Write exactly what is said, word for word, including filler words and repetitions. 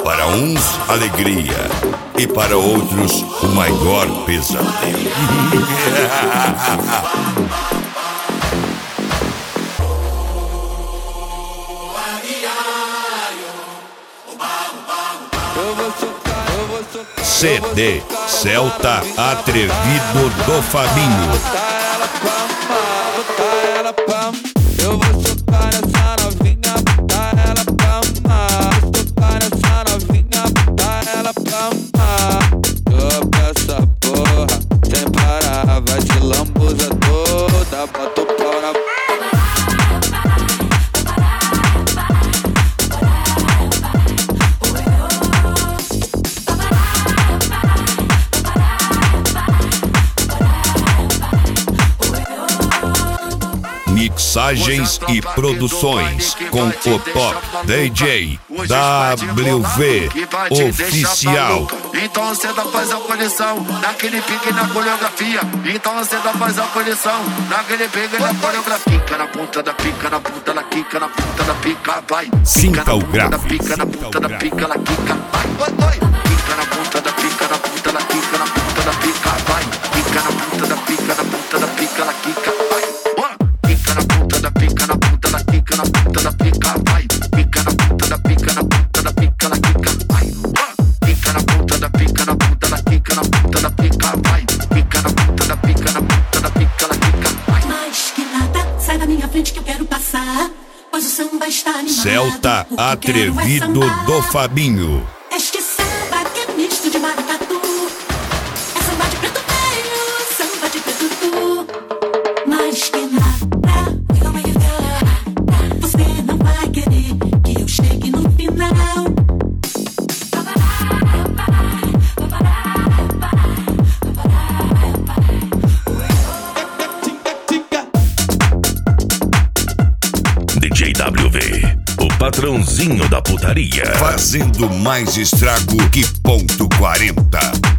Para uns, alegria. E para outros, o maior pesadelo. C D Celta Atrevido do Fabinho. Eu vou socar essa novinha, botar ela pra amar. Vou socar essa novinha, botar ela pra amar. Sobe essa porra, sem parar, vai te lambuza toda, bota o pau na... Mixagens e produções com o Top D J W V Oficial. Então você dá faz a condição naquele pique na coreografia. Então você dá faz a condição naquele pique na coreografia. Pica na ponta da pica, na ponta da quica, na ponta da pica, vai. Cinta o grave. gráfico. Pica na ponta da pica, ela quica, vai. Pica na ponta da pica, na ponta da quica, na ponta da pica, vai. Pica na ponta da pica, na ponta da pica, ela quica, vai. Pica na ponta da pica, na ponta da quica, na ponta da pica, vai. Pica na ponta da pica, na ponta da pica, ela quica, vai. Pica na ponta da pica, na ponta da quica, na ponta da pica, vai. Pica na ponta da pica, na ponta da pica, ela quica, vai. Mais que nada, sai da minha frente que eu quero passar, pois o samba está animado. Celta Atrevido do Fabinho. Este samba que é misto de maracatu. É samba de preto velho, samba de preto tu. Mais que nada, você não vai querer que eu chegue no final. D J W V, o patrãozinho da putaria. Fazendo mais estrago que ponto quarenta.